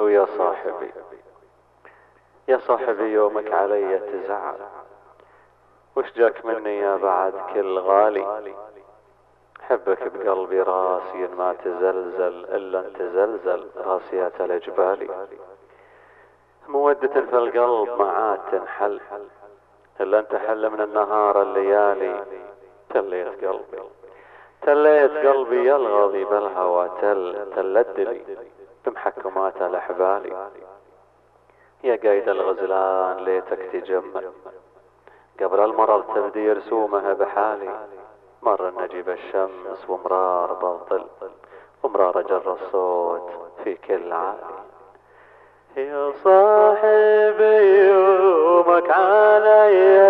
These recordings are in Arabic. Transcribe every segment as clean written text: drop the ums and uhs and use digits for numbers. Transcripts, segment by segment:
ويا صاحبي، يا صاحبي يومك علي تزعل، وش جاك مني يا بعد كل غالي؟ حبك بقلبي راسي ما تزلزل إلا انت زلزل راسيات الجبالي. مودة في القلب ما عاد تنحل إلا انت حل من النهار الليالي. تليت قلبي تليت قلبي يا الغاضي بالهوى تلدلي بمحكمات الأحبالي. يا قايد الغزلان ليتك تجمل قبل المرض تبدي رسومها بحالي. مر النجيب الشمس ومرار بالظل ومرار جر الصوت في كل عالي. يا صاحبي يومك علي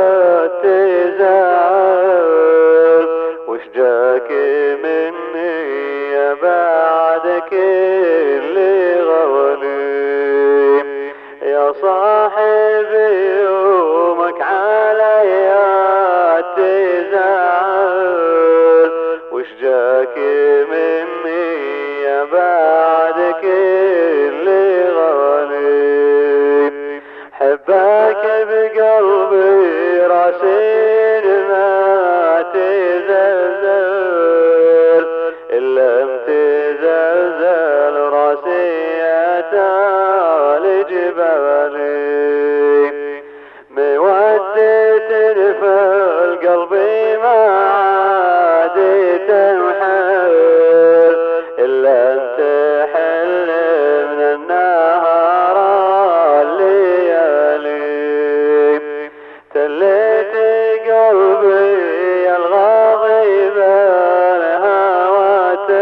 تزعل، وش جاك مني يا بعد كل غولي؟ يا صاحبي يومك علي تزعل، وش جاك مني يا بعد كل غولي؟ حبك بقلبي راسين ما تزلزل إلا انت زلزل راسية الجبالي. مودة في القلب ما عاد تنحل إلا انت حل من النهار الليالي. تليت قلبي يا الغاضي بالهوى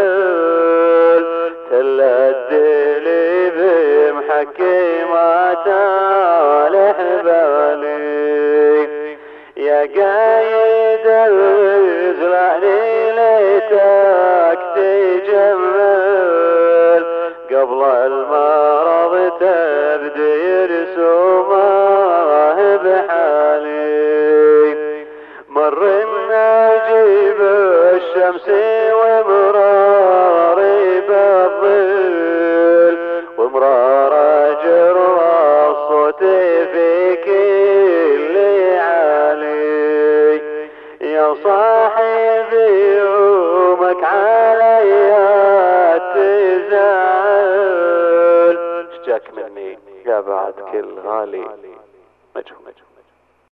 تلدلي بمحكمات الأحبالي. يا قايد الغزلان ليتك تجمل قبل المرض تبدي رسومه بحالي. مر النجيب الشمس ومرار بالظل ومرار جر الصوت في كل عالي. يا صاحبي يومك علي تزعل، اش جاك مني يا بعد كل غالي؟